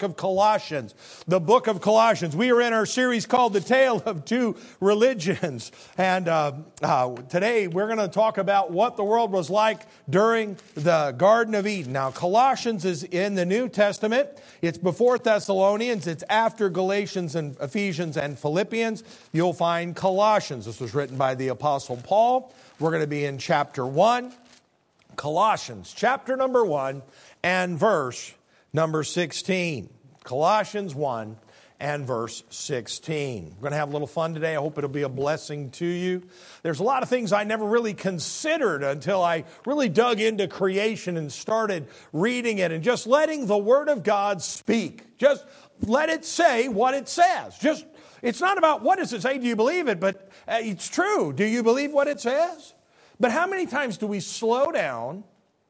of Colossians. The book of Colossians. We are in our series called The Tale of Two Religions. And today we're going to talk about what the world was like during the Garden of Eden. Now, Colossians is in the New Testament. It's before Thessalonians. It's after Galatians and Ephesians and Philippians. You'll find Colossians. This was written by the Apostle Paul. We're going to be in chapter 1. Colossians, chapter number 1 and verse number 16. Colossians 1 and verse 16. We're going to have a little fun today. I hope it'll be a blessing to you. There's a lot of things I never really considered until I really dug into creation and started reading it and just letting the Word of God speak. Just let it say what it says. It's not about what does it say, do you believe it, but it's true. Do you believe what it says? But how many times do we slow down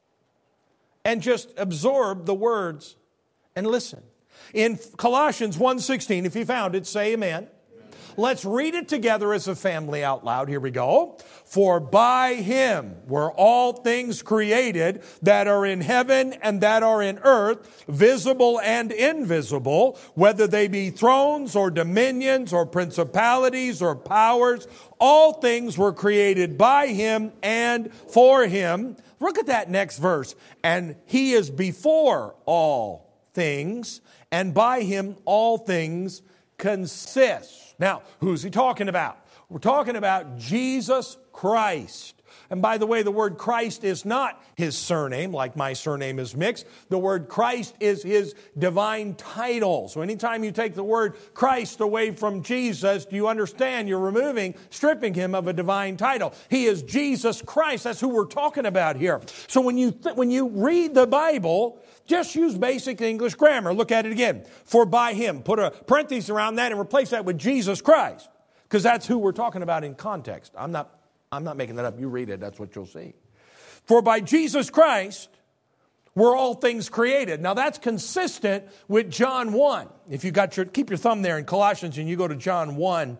and just absorb the words and listen? In Colossians 1:16, if you found it, say amen. Let's read it together as a family out loud. Here we go. For by Him were all things created that are in heaven and that are in earth, visible and invisible, whether they be thrones or dominions or principalities or powers. All things were created by Him and for Him. Look at that next verse. And He is before all things, and by Him all things consist. Now, who's he talking about? We're talking about Jesus Christ. And by the way, the word Christ is not His surname, like my surname is mixed. The word Christ is His divine title. So anytime you take the word Christ away from Jesus, do you understand? You're stripping Him of a divine title. He is Jesus Christ. That's who we're talking about here. So when you read the Bible, just use basic English grammar. Look at it again. For by Him. Put a parenthesis around that and replace that with Jesus Christ. Because that's who we're talking about in context. I'm not making that up. You read it. That's what you'll see. For by Jesus Christ were all things created. Now that's consistent with John 1. If you keep your thumb there in Colossians and you go to John 1,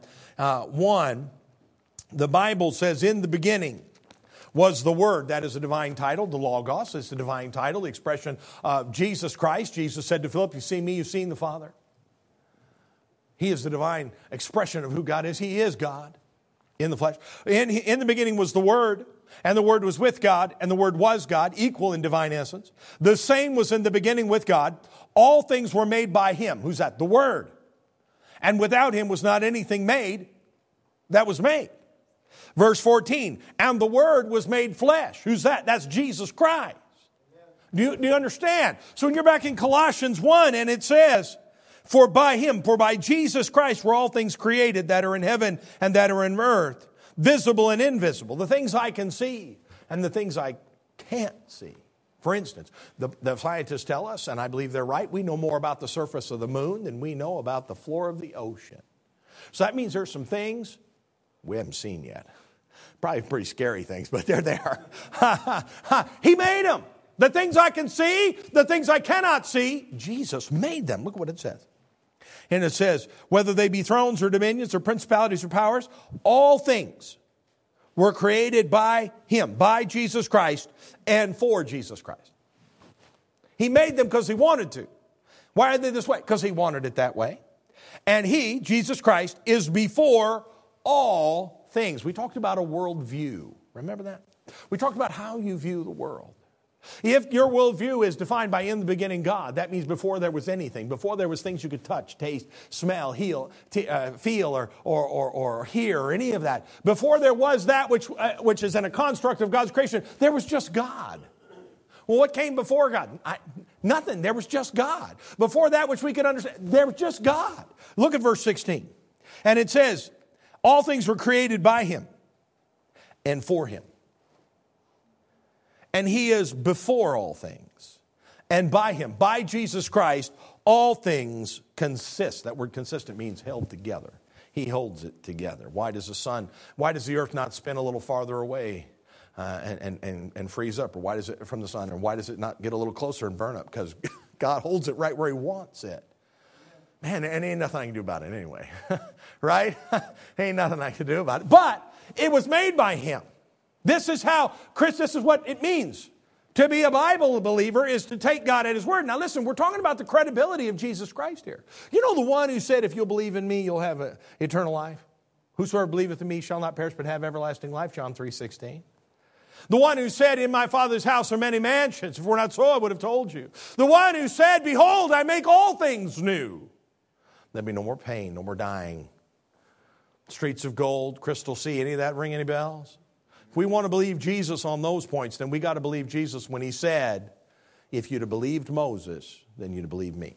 the Bible says, in the beginning was the Word. That is a divine title. The Logos is the divine title, the expression of Jesus Christ. Jesus said to Philip, you see me, you've seen the Father. He is the divine expression of who God is. He is God in the flesh. In the beginning was the Word, and the Word was with God, and the Word was God, equal in divine essence. The same was in the beginning with God. All things were made by Him. Who's that? The Word. And without Him was not anything made that was made. Verse 14, and the Word was made flesh. Who's that? That's Jesus Christ. Do you understand? So when you're back in Colossians 1 and it says, for by Jesus Christ were all things created that are in heaven and that are in earth, visible and invisible. The things I can see and the things I can't see. For instance, the scientists tell us, and I believe they're right, we know more about the surface of the moon than we know about the floor of the ocean. So that means there's some things we haven't seen yet. Probably pretty scary things, but they're there. He made them. The things I can see, the things I cannot see, Jesus made them. Look what it says. And it says, whether they be thrones or dominions or principalities or powers, all things were created by Him, by Jesus Christ, and for Jesus Christ. He made them because He wanted to. Why are they this way? Because He wanted it that way. And He, Jesus Christ, is before all things. We talked about a worldview. Remember that? We talked about how you view the world. If your worldview is defined by in the beginning God, that means before there was anything, before there was things you could touch, taste, smell, feel, or hear, or any of that. Before there was that which is in a construct of God's creation, there was just God. Well, what came before God? Nothing. There was just God. Before that which we could understand, there was just God. Look at verse 16. And it says, all things were created by Him and for Him. And He is before all things. And by Him, by Jesus Christ, all things consist. That word consistent means held together. He holds it together. Why does the earth not spin a little farther away and freeze up? Or why does it from the sun? Or why does it not get a little closer and burn up? Because God holds it right where He wants it. Man, and ain't nothing I can do about it anyway. Right? Ain't nothing I can do about it. But it was made by Him. This is what it means To be a Bible believer is to take God at His word. Now listen, we're talking about the credibility of Jesus Christ here. You know the one who said, if you'll believe in me, you'll have eternal life? Whosoever believeth in me shall not perish but have everlasting life, John 3:16. The one who said, in my Father's house are many mansions. If we're not so, I would have told you. The one who said, behold, I make all things new. There'll be no more pain, no more dying. Streets of gold, crystal sea, any of that ring any bells? If we want to believe Jesus on those points, then we got to believe Jesus when He said, if you'd have believed Moses, then you'd have believed me.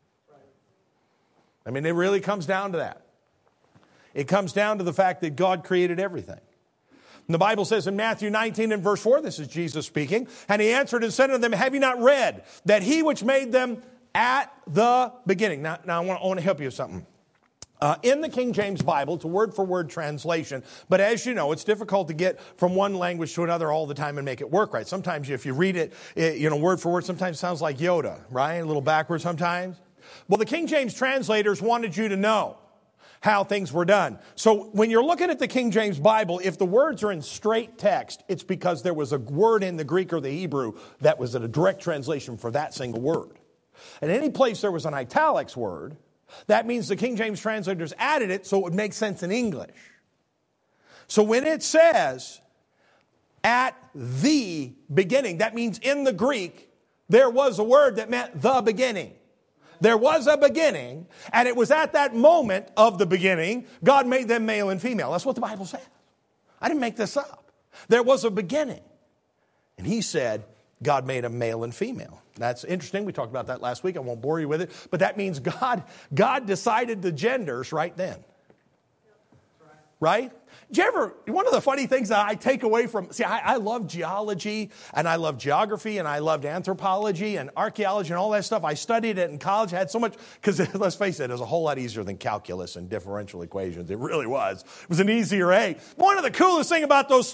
I mean, it really comes down to that. It comes down to the fact that God created everything. And the Bible says in Matthew 19 and verse 4, this is Jesus speaking, and He answered and said unto them, have you not read that He which made them at the beginning? Now I want to help you with something. In the King James Bible, it's a word-for-word translation, but as you know, it's difficult to get from one language to another all the time and make it work right. Sometimes if you read it, word for word, sometimes it sounds like Yoda, right? A little backwards sometimes. Well, the King James translators wanted you to know how things were done. So when you're looking at the King James Bible, if the words are in straight text, it's because there was a word in the Greek or the Hebrew that was a direct translation for that single word. And any place there was an italics word, that means the King James translators added it so it would make sense in English. So when it says, at the beginning, that means in the Greek, there was a word that meant the beginning. There was a beginning, and it was at that moment of the beginning, God made them male and female. That's what the Bible says. I didn't make this up. There was a beginning. And He said, God made them male and female. That's interesting. We talked about that last week. I won't bore you with it. But that means God decided the genders right then. Right? One of the funny things that I take away from, I love geology and I love geography and I loved anthropology and archaeology and all that stuff. I studied it in college. I had so much, because let's face it was a whole lot easier than calculus and differential equations. It really was. It was an easier A. One of the coolest things about those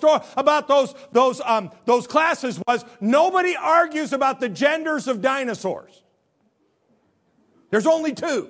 classes was nobody argues about the genders of dinosaurs. There's only two.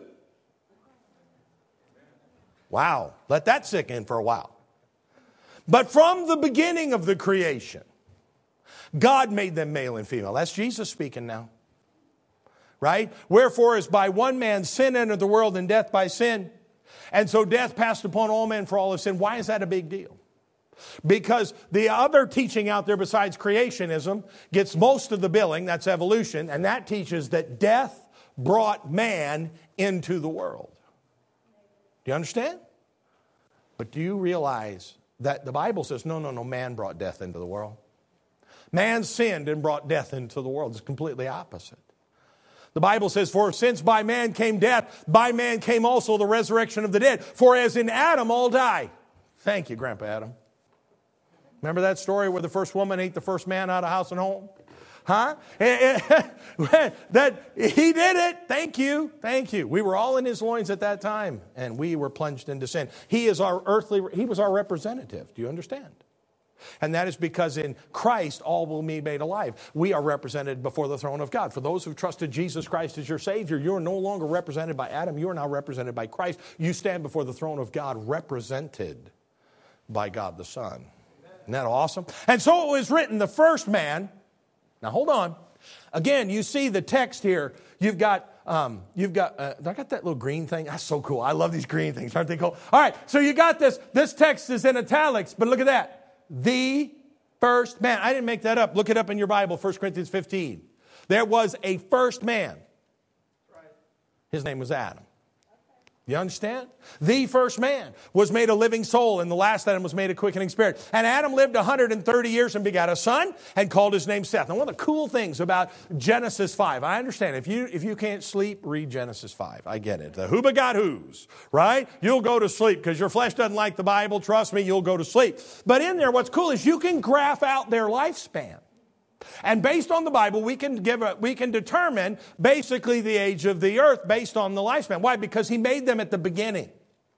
Wow. Let that sink in for a while. But from the beginning of the creation, God made them male and female. That's Jesus speaking now. Right? Wherefore, as by one man sin entered the world, and death by sin, and so death passed upon all men for all have sinned. Why is that a big deal? Because the other teaching out there besides creationism gets most of the billing, that's evolution, and that teaches that death brought man into the world. Do you understand? But do you realize that the Bible says, no, man brought death into the world. Man sinned and brought death into the world. It's completely opposite. The Bible says, for since by man came death, by man came also the resurrection of the dead. For as in Adam all die. Thank you, Grandpa Adam. Remember that story where the first woman ate the first man out of house and home? Huh? That he did it. Thank you. Thank you. We were all in his loins at that time, and we were plunged into sin. He was our representative. Do you understand? And that is because in Christ, all will be made alive. We are represented before the throne of God. For those who've trusted Jesus Christ as your Savior, you are no longer represented by Adam. You are now represented by Christ. You stand before the throne of God, represented by God the Son. Isn't that awesome? And so it was written, the first man. Now, hold on. Again, you see the text here. You've got, I got that little green thing. That's so cool. I love these green things. Aren't they cool? All right. So you got this. This text is in italics, but look at that. The first man. I didn't make that up. Look it up in your Bible, 1 Corinthians 15. There was a first man. His name was Adam. You understand? The first man was made a living soul, and the last Adam was made a quickening spirit. And Adam lived 130 years and begat a son and called his name Seth. Now, one of the cool things about Genesis 5, I understand. If you can't sleep, read Genesis 5. I get it. The who begot who's, right? You'll go to sleep because your flesh doesn't like the Bible. Trust me, you'll go to sleep. But in there, what's cool is you can graph out their lifespan. And based on the Bible, we can determine basically the age of the earth based on the lifespan. Why? Because he made them at the beginning.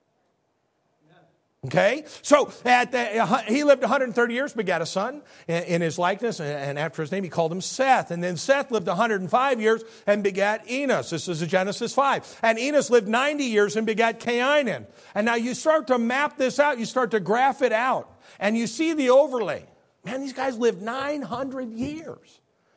Okay? So he lived 130 years, begat a son in his likeness, and after his name he called him Seth. And then Seth lived 105 years and begat Enos. This is Genesis 5. And Enos lived 90 years and begat Cainan. And now you start to map this out, you start to graph it out, and you see the overlay. Man, these guys lived 900 years.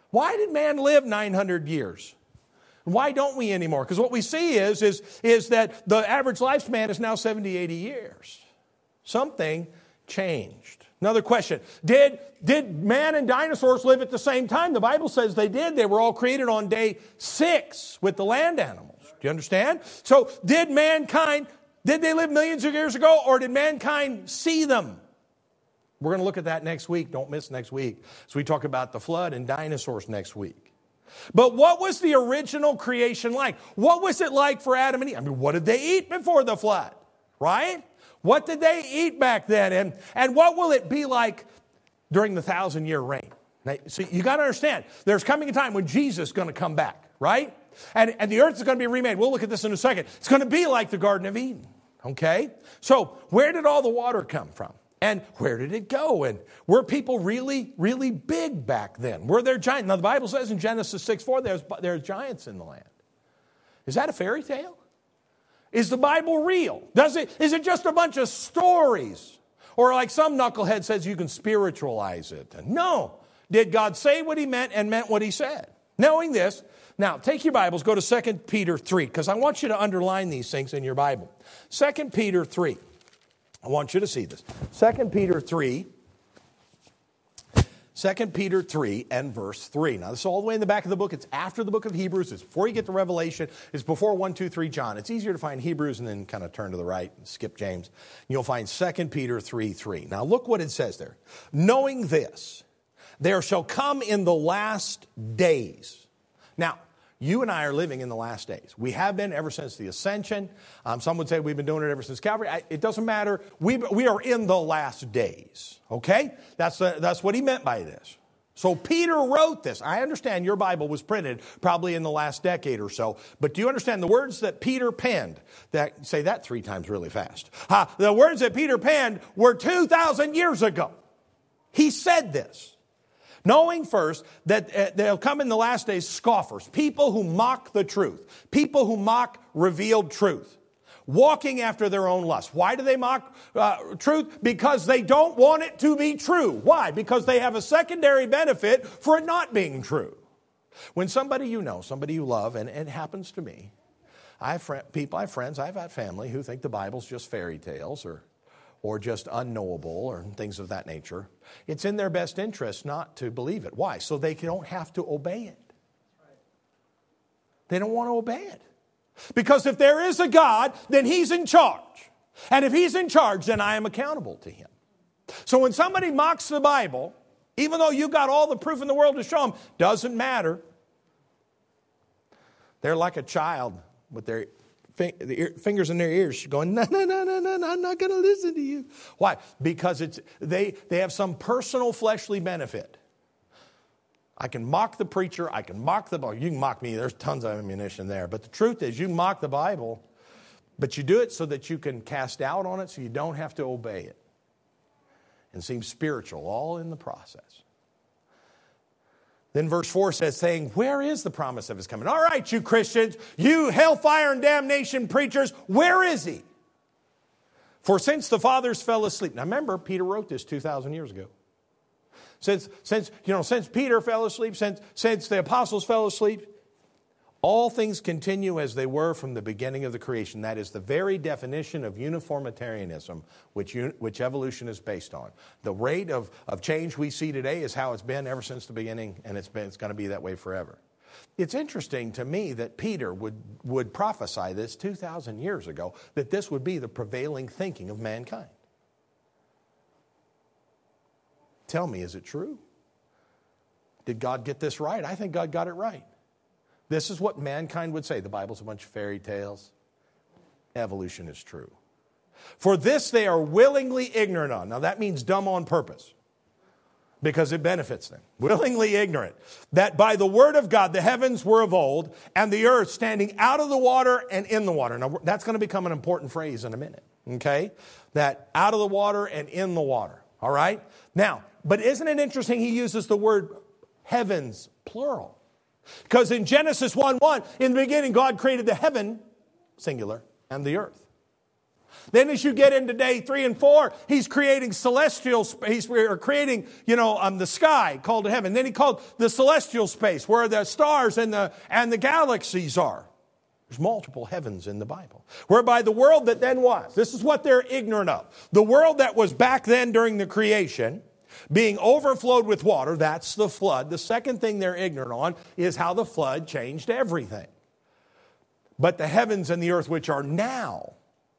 Why did man live 900 years? Why don't we anymore? Because what we see is that the average lifespan is now 70, 80 years. Something changed. Another question. Did man and dinosaurs live at the same time? The Bible says they did. They were all created on day 6 with the land animals. Do you understand? So did they live millions of years ago, or did mankind see them? We're going to look at that next week. Don't miss next week. So we talk about the flood and dinosaurs next week. But what was the original creation like? What was it like for Adam and Eve? I mean, what did they eat before the flood? Right? What did they eat back then? And what will it be like during the 1,000-year reign? Now, so you got to understand, there's coming a time when Jesus is going to come back, right? And the earth is going to be remade. We'll look at this in a second. It's going to be like the Garden of Eden, okay? So where did all the water come from? And where did it go? And were people really, really big back then? Were there giants? Now, the Bible says in Genesis 6:4, there's giants in the land. Is that a fairy tale? Is the Bible real? Is it just a bunch of stories? Or like some knucklehead says, you can spiritualize it. No. Did God say what he meant and meant what he said? Knowing this, now take your Bibles, go to 2 Peter 3, because I want you to underline these things in your Bible. 2 Peter 3. I want you to see this. 2 Peter 3. 2 Peter 3 and verse 3. Now, this is all the way in the back of the book. It's after the book of Hebrews. It's before you get to Revelation. It's before 1, 2, 3 John. It's easier to find Hebrews and then kind of turn to the right and skip James. You'll find 2 Peter 3, 3. Now, look what it says there. Knowing this, there shall come in the last days. Now, you and I are living in the last days. We have been ever since the ascension. Some would say we've been doing it ever since Calvary. It doesn't matter. We are in the last days. Okay? That's what he meant by this. So Peter wrote this. I understand your Bible was printed probably in the last decade or so. But do you understand the words that Peter penned? Say that 3 times really fast. The words that Peter penned were 2,000 years ago. He said this. Knowing first that there'll come in the last days scoffers, people who mock the truth, people who mock revealed truth, walking after their own lust. Why do they mock truth? Because they don't want it to be true. Why? Because they have a secondary benefit for it not being true. When somebody you know, somebody you love, and it happens to me, I have friends, I've had family who think the Bible's just fairy tales or just unknowable or things of that nature. It's in their best interest not to believe it. Why? So they don't have to obey it. They don't want to obey it. Because if there is a God, then he's in charge. And if he's in charge, then I am accountable to him. So when somebody mocks the Bible, even though you've got all the proof in the world to show them, doesn't matter. They're like a child with their fingers in their ears going, no, I'm not going to listen to you. Why? Because they have some personal fleshly benefit. I can mock the preacher. I can mock the Bible. You can mock me. There's tons of ammunition there. But the truth is, you can mock the Bible, but you do it so that you can cast doubt on it so you don't have to obey it. And seem spiritual all in the process. Then verse 4 says, saying, where is the promise of his coming? All right, you Christians, you hellfire and damnation preachers, where is he? For since the fathers fell asleep. Now remember, Peter wrote this 2,000 years ago. Since Peter fell asleep, since the apostles fell asleep, all things continue as they were from the beginning of the creation. That is the very definition of uniformitarianism, which evolution is based on. The rate of change we see today is how it's been ever since the beginning, and it's going to be that way forever. It's interesting to me that Peter would prophesy this 2,000 years ago, that this would be the prevailing thinking of mankind. Tell me, is it true? Did God get this right? I think God got it right. This is what mankind would say. The Bible's a bunch of fairy tales. Evolution is true. For this they are willingly ignorant on. Now that means dumb on purpose. Because it benefits them. Willingly ignorant. That by the word of God the heavens were of old, and the earth standing out of the water and in the water. Now that's going to become an important phrase in a minute. Okay? That out of the water and in the water. All right? Now, but isn't it interesting he uses the word heavens, plural? Because in Genesis 1:1, in the beginning, God created the heaven, singular, and the earth. Then as you get into day 3 and 4, he's creating celestial space, or creating, the sky called heaven. Then he called the celestial space where the stars and the galaxies are. There's multiple heavens in the Bible. Whereby the world that then was, this is what they're ignorant of. The world that was back then during the creation, being overflowed with water, that's the flood. The second thing they're ignorant on is how the flood changed everything. But the heavens and the earth which are now,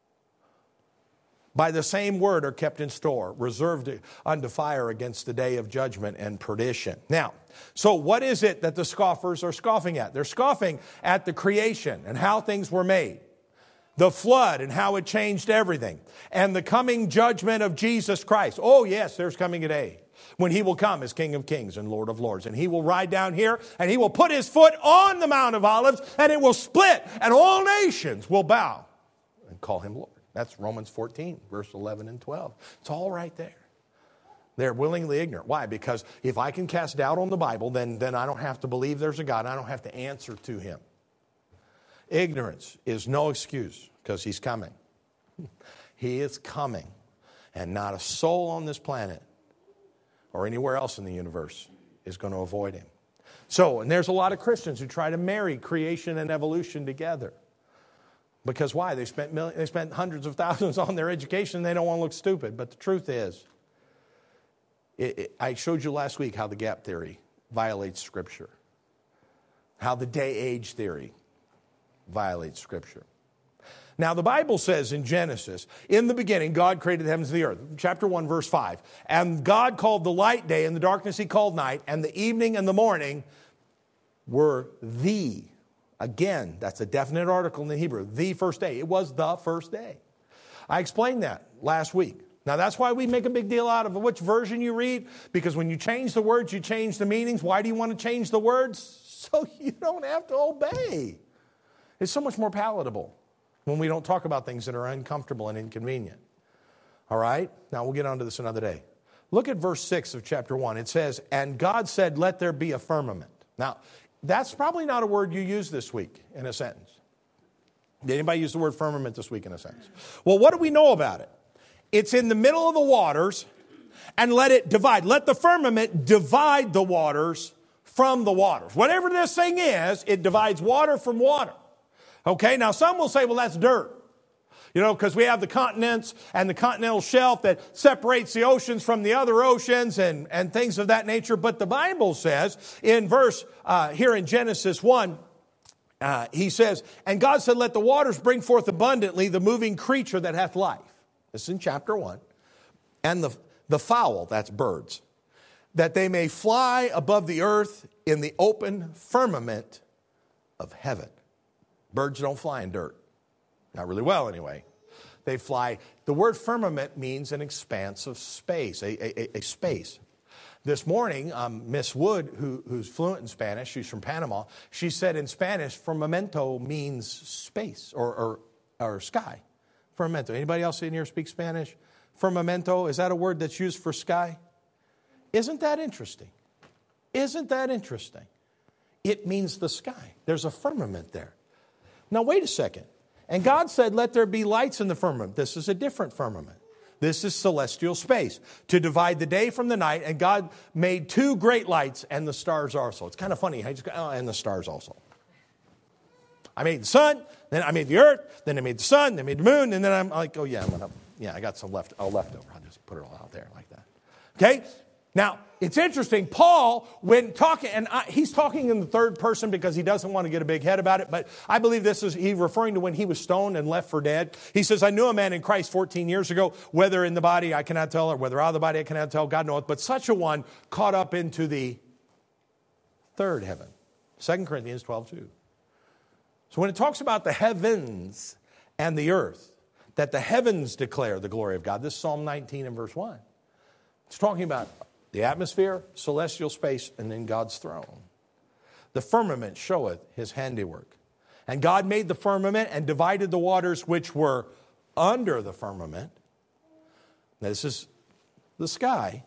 by the same word, are kept in store, reserved unto fire against the day of judgment and perdition. Now, so what is it that the scoffers are scoffing at? They're scoffing at the creation and how things were made, the flood and how it changed everything, and the coming judgment of Jesus Christ. Oh, yes, there's coming a day when he will come as King of Kings and Lord of Lords. And he will ride down here, and he will put his foot on the Mount of Olives, and it will split, and all nations will bow and call him Lord. That's Romans 14, verse 11 and 12. It's all right there. They're willingly ignorant. Why? Because if I can cast doubt on the Bible, then I don't have to believe there's a God. I don't have to answer to him. Ignorance is no excuse, because he's coming. He is coming. And not a soul on this planet or anywhere else in the universe is going to avoid him. So, and there's a lot of Christians who try to marry creation and evolution together. Because why? They spent hundreds of thousands on their education. They don't want to look stupid. But the truth is, I showed you last week how the gap theory violates Scripture. How the day-age theory violates Scripture. Now, the Bible says in Genesis, in the beginning, God created the heavens and the earth. Chapter 1, verse 5. And God called the light day, and the darkness he called night, and the evening and the morning were the. Again, that's a definite article in the Hebrew. The first day. It was the first day. I explained that last week. Now, that's why we make a big deal out of which version you read. Because when you change the words, you change the meanings. Why do you want to change the words? So you don't have to obey. It's so much more palatable when we don't talk about things that are uncomfortable and inconvenient. All right? Now, we'll get on to this another day. Look at verse 6 of chapter 1. It says, and God said, let there be a firmament. Now, that's probably not a word you use this week in a sentence. Did anybody use the word firmament this week in a sentence? Well, what do we know about it? It's in the middle of the waters, and let it divide. Let the firmament divide the waters from the waters. Whatever this thing is, it divides water from water. Okay, now some will say, well, that's dirt. Because we have the continents and the continental shelf that separates the oceans from the other oceans and things of that nature. But the Bible says in verse, here in Genesis 1, he says, and God said, let the waters bring forth abundantly the moving creature that hath life. This is in chapter 1. And the fowl, that's birds, that they may fly above the earth in the open firmament of heaven. Birds don't fly in dirt. Not really well, anyway. They fly. The word firmament means an expanse of space, a space. This morning, Miss Wood, who's fluent in Spanish, she's from Panama, she said in Spanish, firmamento means space or sky. Firmamento. Anybody else in here speak Spanish? Firmamento, is that a word that's used for sky? Isn't that interesting? Isn't that interesting? It means the sky. There's a firmament there. Now, wait a second. And God said, let there be lights in the firmament. This is a different firmament. This is celestial space to divide the day from the night. And God made two great lights and the stars also. It's kind of funny. And the stars also. I made the sun, then I made the earth, then I made the sun, then I made the moon, and then I'm like, oh yeah, I got some leftover. I'll just put it all out there like that. Okay? Now, it's interesting. Paul, when talking, and he's talking in the third person because he doesn't want to get a big head about it, but I believe he's referring to when he was stoned and left for dead. He says, I knew a man in Christ 14 years ago, whether in the body I cannot tell, or whether out of the body I cannot tell, God knoweth, but such a one caught up into the third heaven. 2 Corinthians 12:2. So when it talks about the heavens and the earth, that the heavens declare the glory of God, this is Psalm 19 and verse 1. It's talking about the atmosphere, celestial space, and then God's throne. The firmament showeth his handiwork. And God made the firmament and divided the waters which were under the firmament. Now, this is the sky.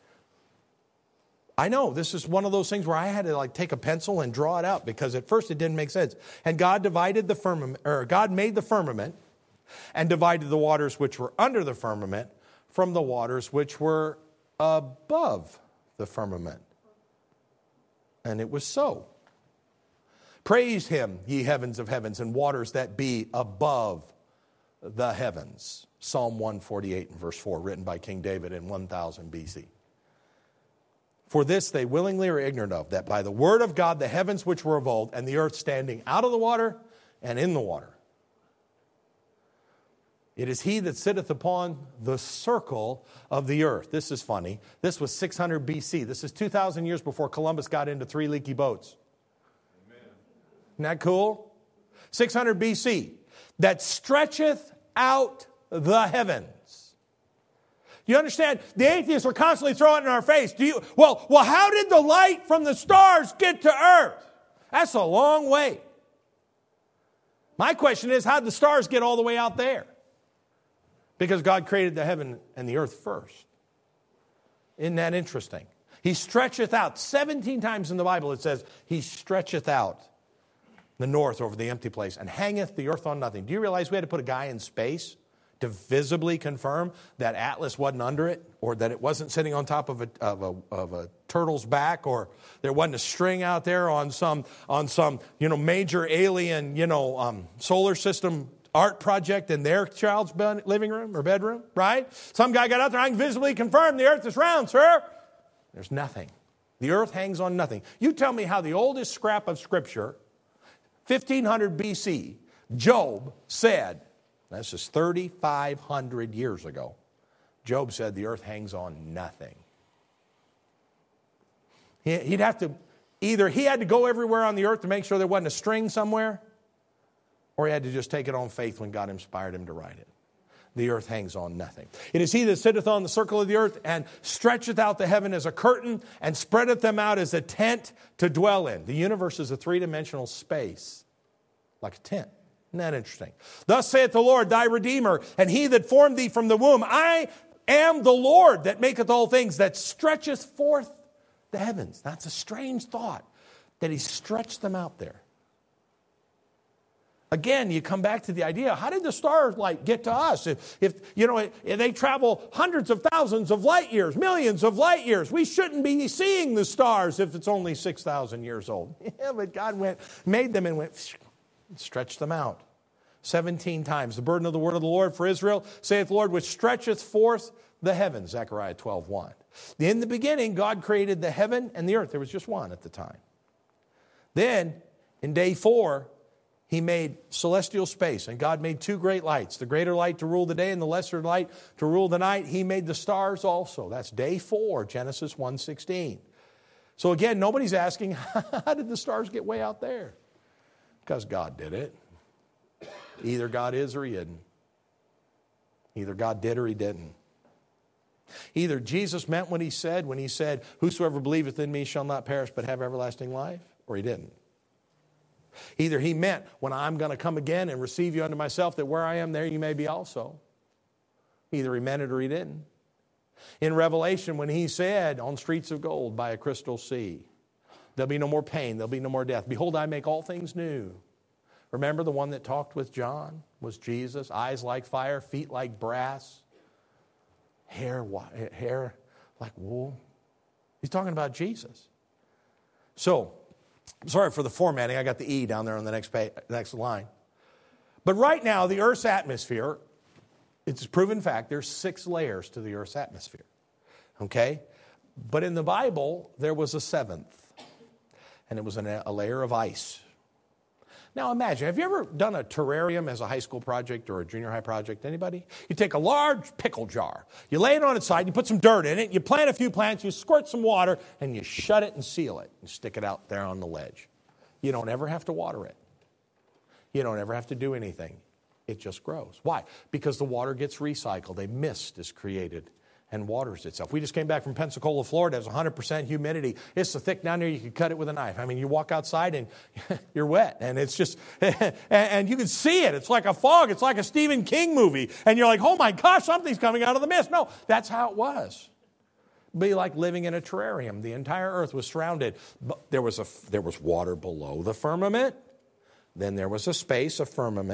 I know this is one of those things where I had to take a pencil and draw it out because at first it didn't make sense. And God divided the firmament, or God made the firmament and divided the waters which were under the firmament from the waters which were above the firmament. And it was so. Praise him, ye heavens of heavens, and waters that be above the heavens. Psalm 148 and verse 4, written by King David in 1000 BC. For this they willingly are ignorant of, that by the word of God the heavens which were of old, and the earth standing out of the water and in the water. It is he that sitteth upon the circle of the earth. This is funny. This was 600 BC. This is 2,000 years before Columbus got into 3 leaky boats. Amen. Isn't that cool? 600 BC. That stretcheth out the heavens. You understand? The atheists are constantly throwing it in our face. Well, how did the light from the stars get to earth? That's a long way. My question is, how did the stars get all the way out there? Because God created the heaven and the earth first. Isn't that interesting? He stretcheth out. 17 times in the Bible it says, he stretcheth out the north over the empty place and hangeth the earth on nothing. Do you realize we had to put a guy in space to visibly confirm that Atlas wasn't under it, or that it wasn't sitting on top of a turtle's back, or there wasn't a string out there on some major alien solar system art project in their child's living room or bedroom, right? Some guy got out there, I can visibly confirm the earth is round, sir. There's nothing. The earth hangs on nothing. You tell me how the oldest scrap of Scripture, 1500 BC, Job said, this is 3,500 years ago, Job said the earth hangs on nothing. He'd have to, either he had to go everywhere on the earth to make sure there wasn't a string somewhere, or he had to just take it on faith when God inspired him to write it. The earth hangs on nothing. It is he that sitteth on the circle of the earth and stretcheth out the heaven as a curtain and spreadeth them out as a tent to dwell in. The universe is a three-dimensional space, like a tent. Isn't that interesting? Thus saith the Lord, thy Redeemer, and he that formed thee from the womb. I am the Lord that maketh all things, that stretcheth forth the heavens. That's a strange thought, that he stretched them out there. Again, you come back to the idea, how did the stars get to us? If they travel hundreds of thousands of light years, millions of light years. We shouldn't be seeing the stars if it's only 6,000 years old. Yeah, but God made them and stretched them out. 17 times. The burden of the word of the Lord for Israel, saith the Lord, which stretcheth forth the heavens. Zechariah 12:1. In the beginning, God created the heaven and the earth. There was just one at the time. Then, in day 4, he made celestial space, and God made 2 great lights, the greater light to rule the day and the lesser light to rule the night. He made the stars also. That's day 4, Genesis 1:16. So again, nobody's asking, how did the stars get way out there? Because God did it. Either God is or he isn't. Either God did or he didn't. Either Jesus meant what he said when he said, whosoever believeth in me shall not perish but have everlasting life, or he didn't. Either he meant when I'm going to come again and receive you unto myself, that where I am, there you may be also. Either he meant it or he didn't. In Revelation, when he said, on streets of gold by a crystal sea, there'll be no more pain, there'll be no more death. Behold, I make all things new. Remember the one that talked with John was Jesus, eyes like fire, feet like brass, hair like wool. He's talking about Jesus. So, sorry for the formatting. I got the E down there on the next line. But right now, the Earth's atmosphere, it's a proven fact, there's 6 layers to the Earth's atmosphere. Okay? But in the Bible, there was a 7th. And it was a layer of ice. Now imagine, have you ever done a terrarium as a high school project or a junior high project? Anybody? You take a large pickle jar, you lay it on its side, you put some dirt in it, you plant a few plants, you squirt some water, and you shut it and seal it and stick it out there on the ledge. You don't ever have to water it. You don't ever have to do anything. It just grows. Why? Because the water gets recycled. A mist is created and waters itself. We just came back from Pensacola, Florida. It's 100% humidity. It's so thick down there you could cut it with a knife. I mean, you walk outside and you're wet. And it's just, and you can see it. It's like a fog. It's like a Stephen King movie. And you're like, oh my gosh, something's coming out of the mist. No, that's how it was. Be like living in a terrarium. The entire earth was surrounded. But there was water below the firmament. Then there was a space, a firmament,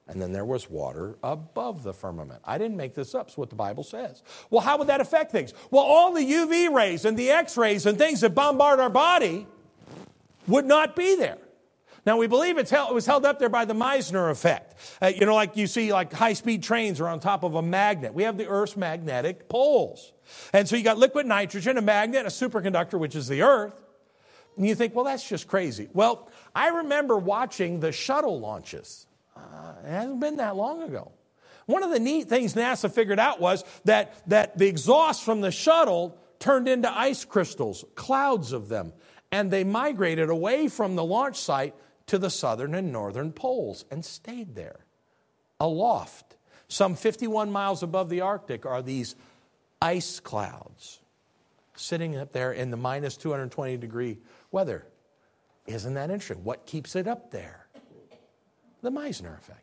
And then there was water above the firmament. I didn't make this up. It's what the Bible says. Well, how would that affect things? Well, all the UV rays and the X-rays and things that bombard our body would not be there. Now, we believe it was held up there by the Meissner effect. Like you see, like high-speed trains are on top of a magnet. We have the Earth's magnetic poles. And so you got liquid nitrogen, a magnet, a superconductor, which is the Earth. And you think, well, that's just crazy. Well, I remember watching the shuttle launches. It hasn't been that long ago. One of the neat things NASA figured out was that the exhaust from the shuttle turned into ice crystals, clouds of them, and they migrated away from the launch site to the southern and northern poles and stayed there. Aloft, some 51 miles above the Arctic, are these ice clouds sitting up there in the minus 220 degree weather. Isn't that interesting? What keeps it up there? The Meissner effect.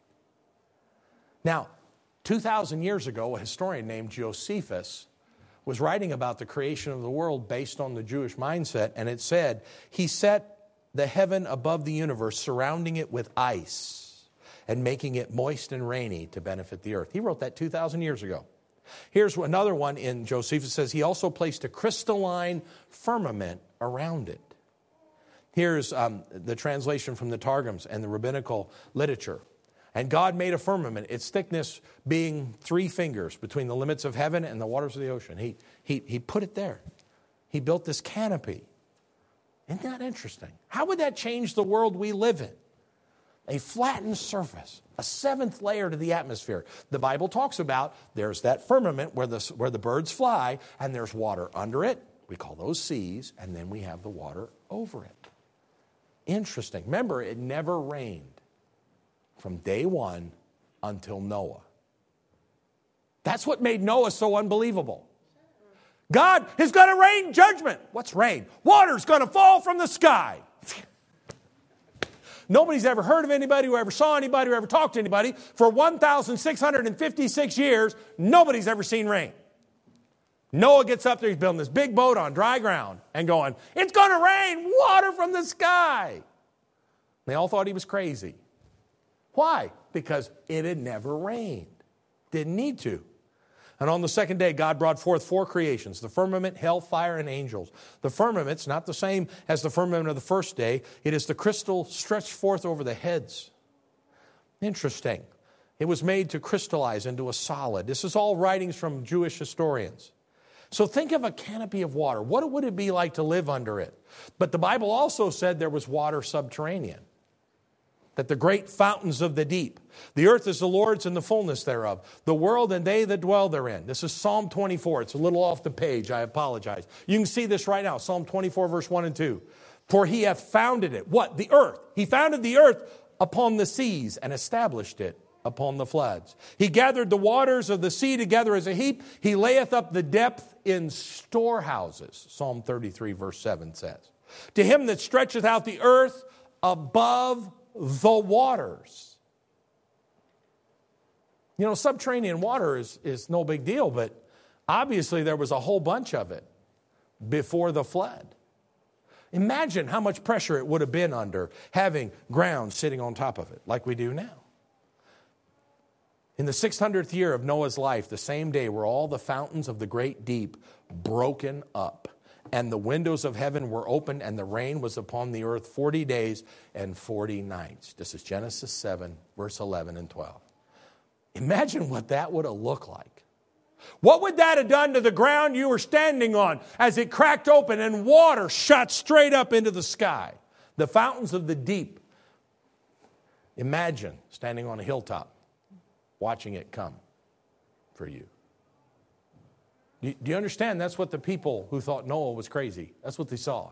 Now, 2,000 years ago, a historian named Josephus was writing about the creation of the world based on the Jewish mindset, and it said, he set the heaven above the universe, surrounding it with ice and making it moist and rainy to benefit the earth. He wrote that 2,000 years ago. Here's another one in Josephus. Says he also placed a crystalline firmament around it. Here's the translation from the Targums and the rabbinical literature. And God made a firmament, its thickness being 3 fingers between the limits of heaven and the waters of the ocean. He put it there. He built this canopy. Isn't that interesting? How would that change the world we live in? A flattened surface, a 7th layer to the atmosphere. The Bible talks about there's that firmament where the birds fly, and there's water under it. We call those seas, and then we have the water over it. Interesting. Remember, it never rained from day one until Noah. That's what made Noah so unbelievable. God is going to rain judgment. What's rain? Water's going to fall from the sky. Nobody's ever heard of anybody who ever saw anybody who ever talked to anybody. For 1,656 years, nobody's ever seen rain. Noah gets up there, he's building this big boat on dry ground and going, it's going to rain water from the sky. They all thought he was crazy. Why? Because it had never rained. Didn't need to. And on the second day, God brought forth 4 creations, the firmament, hell, fire, and angels. The firmament's not the same as the firmament of the first day. It is the crystal stretched forth over the heads. Interesting. It was made to crystallize into a solid. This is all writings from Jewish historians. So think of a canopy of water. What would it be like to live under it? But the Bible also said there was water subterranean. That the great fountains of the deep. The earth is the Lord's and the fullness thereof. The world and they that dwell therein. This is Psalm 24. It's a little off the page. I apologize. You can see this right now. Psalm 24, verse 1 and 2. For he hath founded it. What? The earth. He founded the earth upon the seas and established it upon the floods. He gathered the waters of the sea together as a heap. He layeth up the depth in storehouses. Psalm 33, verse 7 says. To him that stretcheth out the earth above the waters. You know, subterranean water is no big deal, but obviously there was a whole bunch of it before the flood. Imagine how much pressure it would have been under having ground sitting on top of it like we do now. In the 600th year of Noah's life, the same day were all the fountains of the great deep broken up. And the windows of heaven were opened, and the rain was upon the earth 40 days and 40 nights. This is Genesis 7, verse 11 and 12. Imagine what that would have looked like. What would that have done to the ground you were standing on as it cracked open and water shot straight up into the sky? The fountains of the deep. Imagine standing on a hilltop, watching it come for you. Do you understand? That's what the people who thought Noah was crazy, that's what they saw.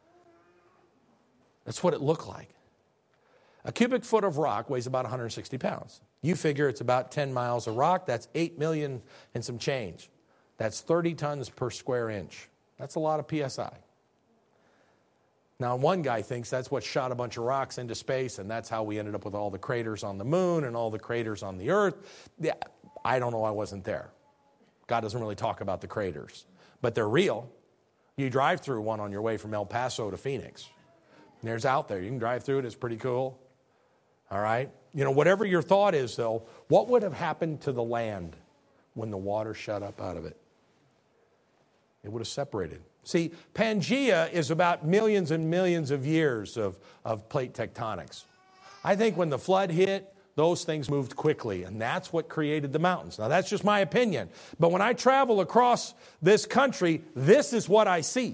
That's what it looked like. A cubic foot of rock weighs about 160 pounds. You figure it's about 10 miles of rock. That's 8 million and some change. That's 30 tons per square inch. That's a lot of PSI. Now, one guy thinks that's what shot a bunch of rocks into space, and that's how we ended up with all the craters on the moon and all the craters on the earth. Yeah, I don't know. I wasn't there. God doesn't really talk about the craters, but they're real. You drive through one on your way from El Paso to Phoenix. There's out there. You can drive through it. It's pretty cool. All right? whatever your thought is, though, what would have happened to the land when the water shut up out of it? It would have separated. See, Pangea is about millions and millions of years of plate tectonics. I think when the flood hit, those things moved quickly, and that's what created the mountains. Now, that's just my opinion. But when I travel across this country, this is what I see.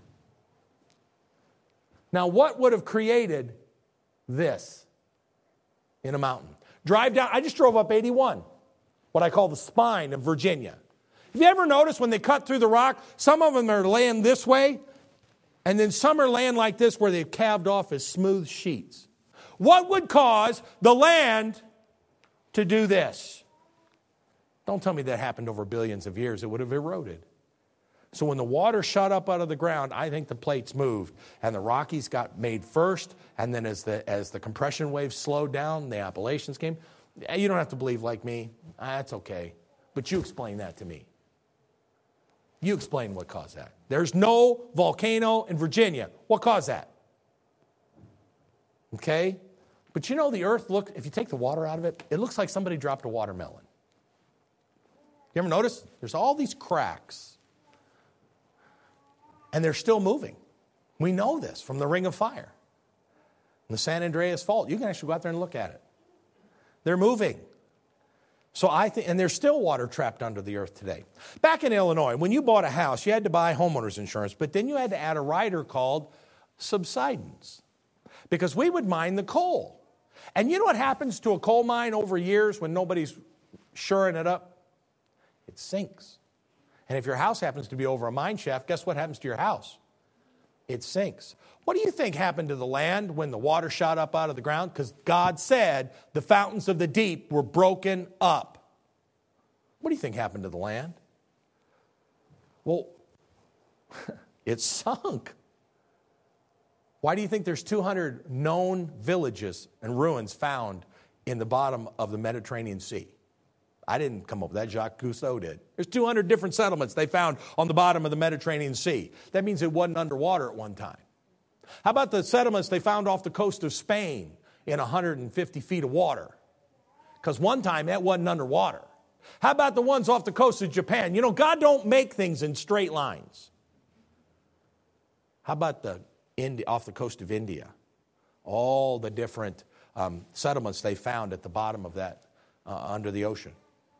Now, what would have created this in a mountain? Drive down. I just drove up 81, what I call the spine of Virginia. Have you ever noticed when they cut through the rock, some of them are laying this way, and then some are laying like this where they've calved off as smooth sheets? What would cause the land to do this? Don't tell me that happened over billions of years. It would have eroded. So when the water shot up out of the ground, I think the plates moved, and the Rockies got made first, and then as the compression waves slowed down, the Appalachians came. You don't have to believe like me. That's okay. But you explain that to me. You explain what caused that. There's no volcano in Virginia. What caused that? Okay? But the earth, if you take the water out of it, it looks like somebody dropped a watermelon. You ever notice? There's all these cracks. And they're still moving. We know this from the Ring of Fire. The San Andreas Fault. You can actually go out there and look at it. They're moving. So and there's still water trapped under the earth today. Back in Illinois, when you bought a house, you had to buy homeowner's insurance, but then you had to add a rider called subsidence, because we would mine the coal. And you know what happens to a coal mine over years when nobody's shoring it up? It sinks. And if your house happens to be over a mine shaft, guess what happens to your house? It sinks. What do you think happened to the land when the water shot up out of the ground? Because God said the fountains of the deep were broken up. What do you think happened to the land? Well, it sunk. Why do you think there's 200 known villages and ruins found in the bottom of the Mediterranean Sea? I didn't come up with that. Jacques Cousteau did. There's 200 different settlements they found on the bottom of the Mediterranean Sea. That means it wasn't underwater at one time. How about the settlements they found off the coast of Spain in 150 feet of water? Because one time that wasn't underwater. How about the ones off the coast of Japan? God don't make things in straight lines. How about off the coast of India? All the different settlements they found at the bottom of that under the ocean.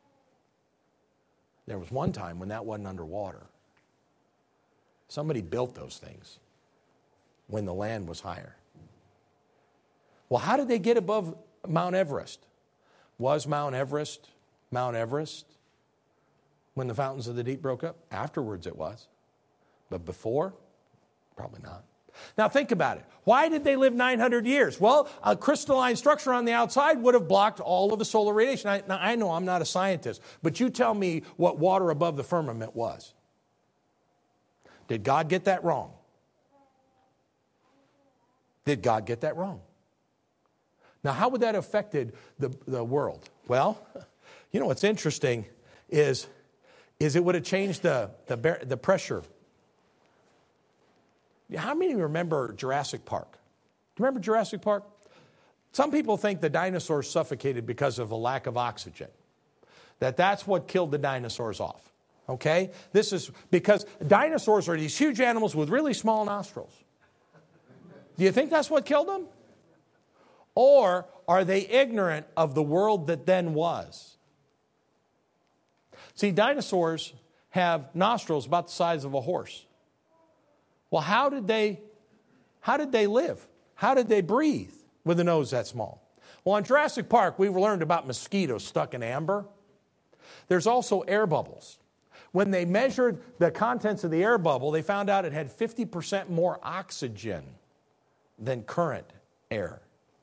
There was one time when that wasn't underwater. Somebody built those things when the land was higher. Well, how did they get above Mount Everest? Was Mount Everest when the fountains of the deep broke up? Afterwards it was. But before? Probably not. Now think about it. Why did they live 900 years? Well, a crystalline structure on the outside would have blocked all of the solar radiation. I know I'm not a scientist, but you tell me what water above the firmament was. Did God get that wrong? Did God get that wrong? Now, how would that have affected the world? Well, what's interesting is it would have changed the pressure. How many remember Jurassic Park? Do you remember Jurassic Park? Some people think the dinosaurs suffocated because of a lack of oxygen. That's what killed the dinosaurs off. Okay? This is because dinosaurs are these huge animals with really small nostrils. Do you think that's what killed them? Or are they ignorant of the world that then was? See, dinosaurs have nostrils about the size of a horse. Well, how did they live? How did they breathe with a nose that small? Well, in Jurassic Park, we learned about mosquitoes stuck in amber. There's also air bubbles. When they measured the contents of the air bubble, they found out it had 50% more oxygen than current air.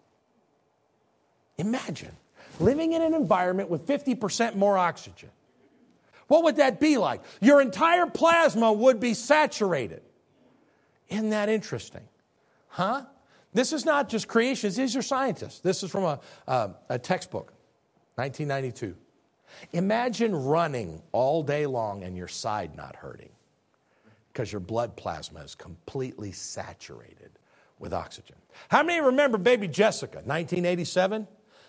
Imagine living in an environment with 50% more oxygen. What would that be like? Your entire plasma would be saturated. Isn't that interesting? Huh? This is not just creations. These are scientists. This is from a textbook, 1992. Imagine running all day long and your side not hurting because your blood plasma is completely saturated with oxygen. How many remember baby Jessica, 1987?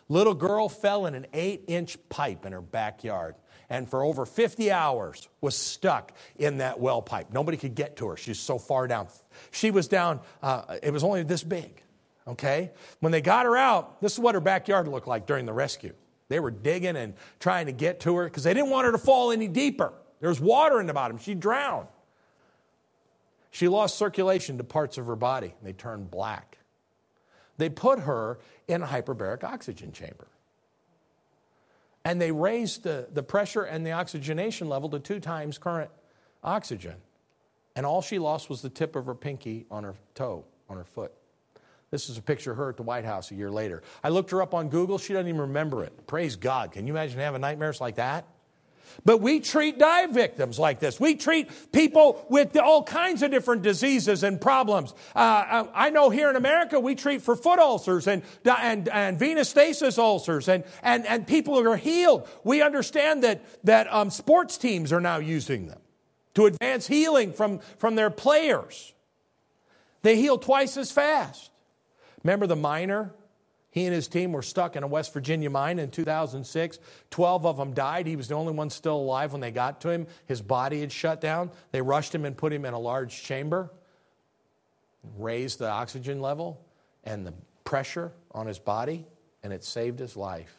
Little girl fell in an 8-inch pipe in her backyard, and for over 50 hours was stuck in that well pipe. Nobody could get to her. She's so far down. She was down, it was only this big, okay? When they got her out, this is what her backyard looked like during the rescue. They were digging and trying to get to her because they didn't want her to fall any deeper. There was water in the bottom. She'd drown. She lost circulation to parts of her body. They turned black. They put her in a hyperbaric oxygen chamber. And they raised the pressure and the oxygenation level to 2 times current oxygen. And all she lost was the tip of her pinky on her toe, on her foot. This is a picture of her at the White House a year later. I looked her up on Google. She doesn't even remember it. Praise God. Can you imagine having nightmares like that? But we treat dive victims like this. We treat people with all kinds of different diseases and problems. I know here in America we treat for foot ulcers and venous stasis ulcers and people who are healed. We understand that sports teams are now using them to advance healing from their players. They heal twice as fast. Remember the miner? He and his team were stuck in a West Virginia mine in 2006. 12 of them died. He was the only one still alive when they got to him. His body had shut down. They rushed him and put him in a large chamber, raised the oxygen level and the pressure on his body, and it saved his life.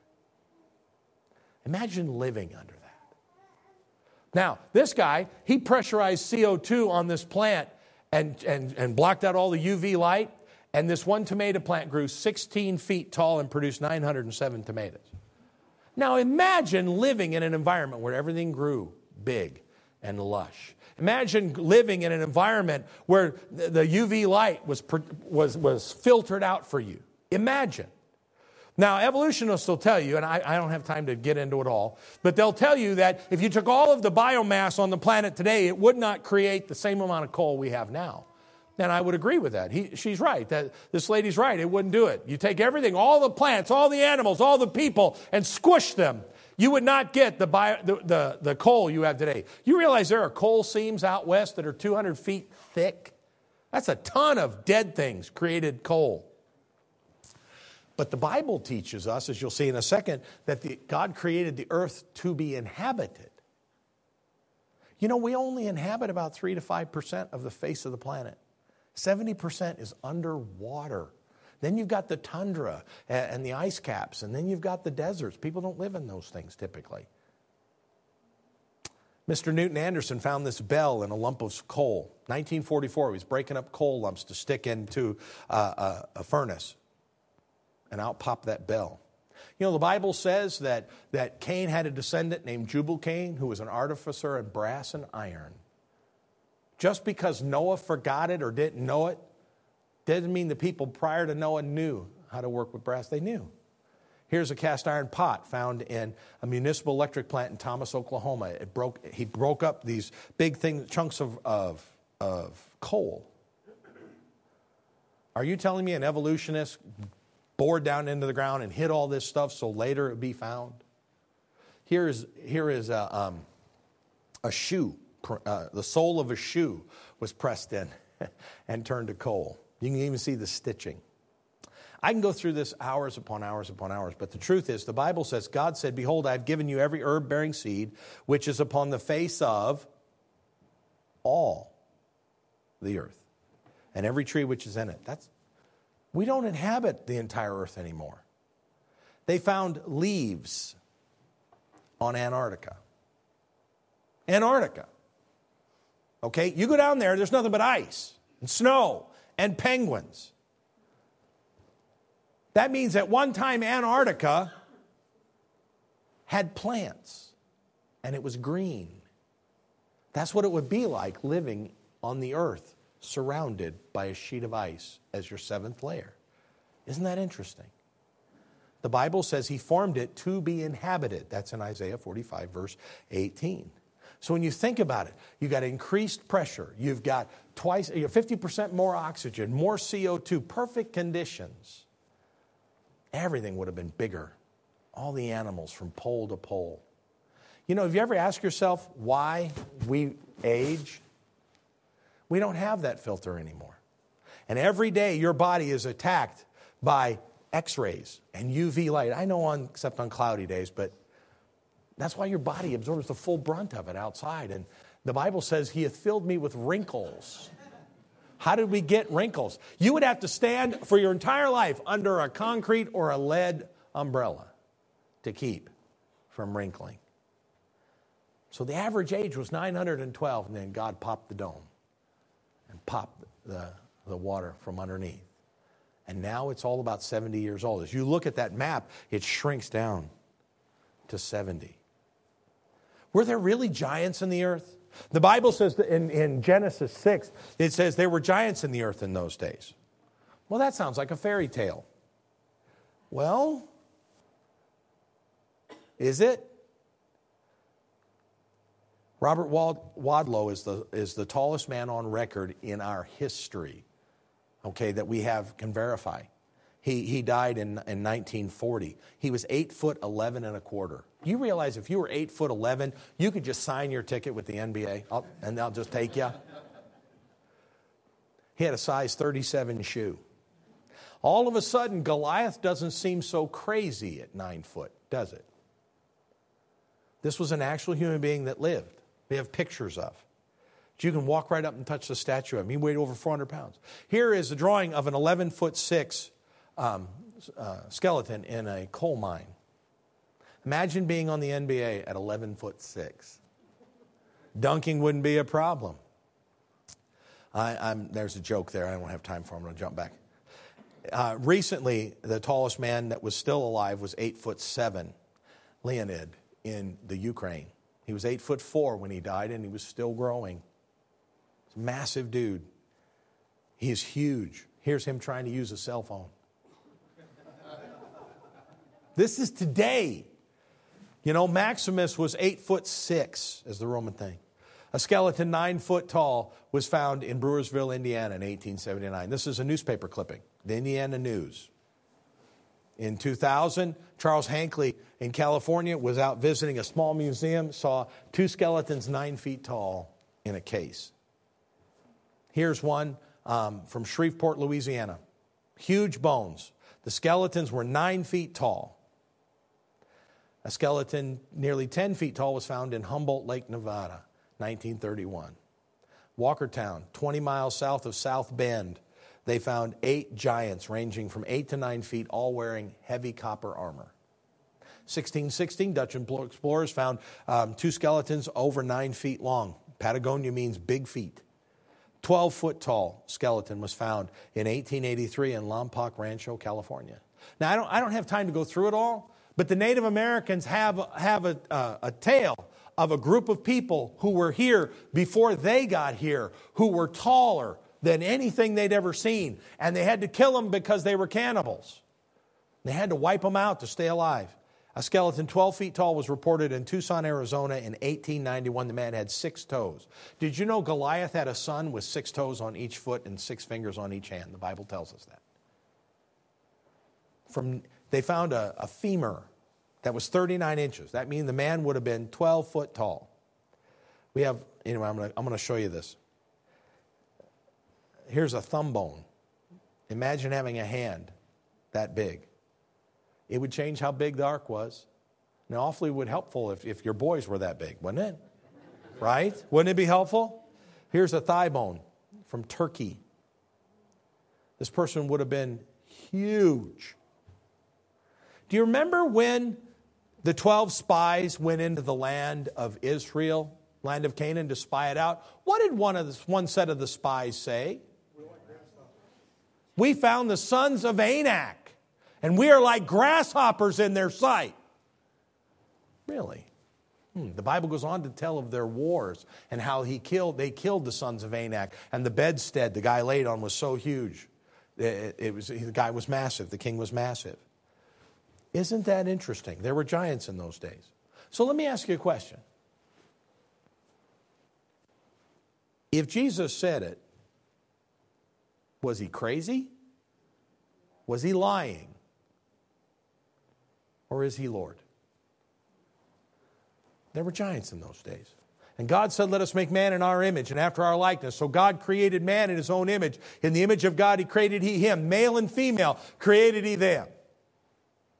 Imagine living under that. Now, this guy, he pressurized CO2 on this plant and blocked out all the UV light. And this one tomato plant grew 16 feet tall and produced 907 tomatoes. Now imagine living in an environment where everything grew big and lush. Imagine living in an environment where the UV light was filtered out for you. Imagine. Now, evolutionists will tell you, and I don't have time to get into it all, but they'll tell you that if you took all of the biomass on the planet today, it would not create the same amount of coal we have now. And I would agree with that. She's right. This lady's right. It wouldn't do it. You take everything, all the plants, all the animals, all the people, and squish them. You would not get the coal you have today. You realize there are coal seams out west that are 200 feet thick? That's a ton of dead things, created coal. But the Bible teaches us, as you'll see in a second, that God created the earth to be inhabited. You know, we only inhabit about 3 to 5% of the face of the planet. 70% is underwater. Then you've got the tundra and the ice caps, and then you've got the deserts. People don't live in those things typically. Mr. Newton Anderson found this bell in a lump of coal. 1944, he was breaking up coal lumps to stick into a furnace. And out popped that bell. You know, the Bible says that Cain had a descendant named Jubal-Cain, who was an artificer in brass and iron. Just because Noah forgot it or didn't know it, didn't mean the people prior to Noah knew how to work with brass. They knew. Here's a cast iron pot found in a municipal electric plant in Thomas, Oklahoma. He broke up these big chunks of coal. Are you telling me an evolutionist bored down into the ground and hid all this stuff so later it would be found? Here is a shoe. The sole of a shoe was pressed in and turned to coal. You can even see the stitching. I can go through this hours upon hours upon hours, but the truth is, the Bible says, God said, behold, I have given you every herb bearing seed, which is upon the face of all the earth, and every tree which is in it. We don't inhabit the entire earth anymore. They found leaves on Antarctica. Antarctica. Okay, you go down there, there's nothing but ice and snow and penguins. That means at one time Antarctica had plants and it was green. That's what it would be like living on the earth surrounded by a sheet of ice as your seventh layer. Isn't that interesting? The Bible says he formed it to be inhabited. That's in Isaiah 45, verse 18. So when you think about it, you've got increased pressure. You've got 50% more oxygen, more CO2, perfect conditions. Everything would have been bigger. All the animals from pole to pole. You know, have you ever asked yourself why we age? We don't have that filter anymore. And every day your body is attacked by X-rays and UV light. I know except on cloudy days, but that's why your body absorbs the full brunt of it outside. And the Bible says, He hath filled me with wrinkles. How did we get wrinkles? You would have to stand for your entire life under a concrete or a lead umbrella to keep from wrinkling. So the average age was 912, and then God popped the dome and popped the water from underneath. And now it's all about 70 years old. As you look at that map, it shrinks down to 70. Were there really giants in the earth? The Bible says that in Genesis 6, it says there were giants in the earth in those days. Well, that sounds like a fairy tale. Well, is it? Robert Wadlow is the tallest man on record in our history, okay, that we can verify. He died in 1940. He was 8'11" and a quarter. Do you realize if you were 8'11", you could just sign your ticket with the NBA and they'll just take you? He had a size 37 shoe. All of a sudden, Goliath doesn't seem so crazy at 9 foot, does it? This was an actual human being that lived. We have pictures of. You can walk right up and touch the statue of him. He weighed over 400 pounds. Here is a drawing of an 11'6" skeleton in a coal mine. Imagine being on the NBA at 11'6". Dunking wouldn't be a problem. There's a joke there. I don't have time for it. I'm going to jump back. Recently, the tallest man that was still alive was 8'7", Leonid in the Ukraine. He was 8'4" when he died, and he was still growing. He's a massive dude. He is huge. Here's him trying to use a cell phone. This is today. You know, Maximus was 8'6", as the Roman thing. A skeleton 9 foot tall was found in Brewersville, Indiana in 1879. This is a newspaper clipping, the Indiana News. In 2000, Charles Hankley in California was out visiting a small museum, saw 2 skeletons 9 feet tall in a case. Here's one from Shreveport, Louisiana. Huge bones. The skeletons were 9 feet tall. A skeleton nearly 10 feet tall was found in Humboldt Lake, Nevada, 1931. Walkertown, 20 miles south of South Bend, they found 8 giants ranging from 8 to 9 feet, all wearing heavy copper armor. 1616, Dutch explorers found 2 skeletons over 9 feet long. Patagonia means big feet. 12-foot tall skeleton was found in 1883 in Lompoc Rancho, California. Now, I don't have time to go through it all, but the Native Americans have a tale of a group of people who were here before they got here, who were taller than anything they'd ever seen. And they had to kill them because they were cannibals. They had to wipe them out to stay alive. A skeleton 12 feet tall was reported in Tucson, Arizona in 1891. The man had 6 toes. Did you know Goliath had a son with 6 toes on each foot and 6 fingers on each hand? The Bible tells us that. They found a femur that was 39 inches. That means the man would have been 12 foot tall. Anyway, I'm going to show you this. Here's a thumb bone. Imagine having a hand that big. It would change how big the ark was. And awfully would helpful if your boys were that big, wouldn't it? Right? Wouldn't it be helpful? Here's a thigh bone from Turkey. This person would have been huge. Do you remember when the 12 spies went into the land of Israel, land of Canaan, to spy it out? What did one set of the spies say? We found the sons of Anak, and we are like grasshoppers in their sight. Really? The Bible goes on to tell of their wars and how they killed the sons of Anak. And the bedstead the guy laid on was so huge. The guy was massive. The king was massive. Isn't that interesting? There were giants in those days. So let me ask you a question. If Jesus said it, was he crazy? Was he lying? Or is he Lord? There were giants in those days. And God said, let us make man in our image and after our likeness. So God created man in his own image. In the image of God, he created him. Male and female created he them.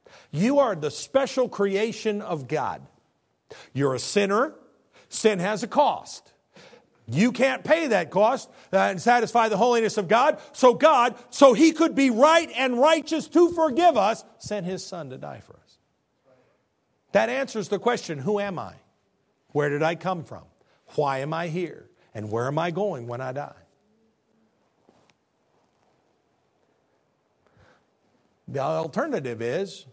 You are the special creation of God. You're a sinner. Sin has a cost. You can't pay that cost and satisfy the holiness of God. So God, so He could be right and righteous to forgive us, sent His Son to die for us. That answers the question, who am I? Where did I come from? Why am I here? And where am I going when I die? The alternative is,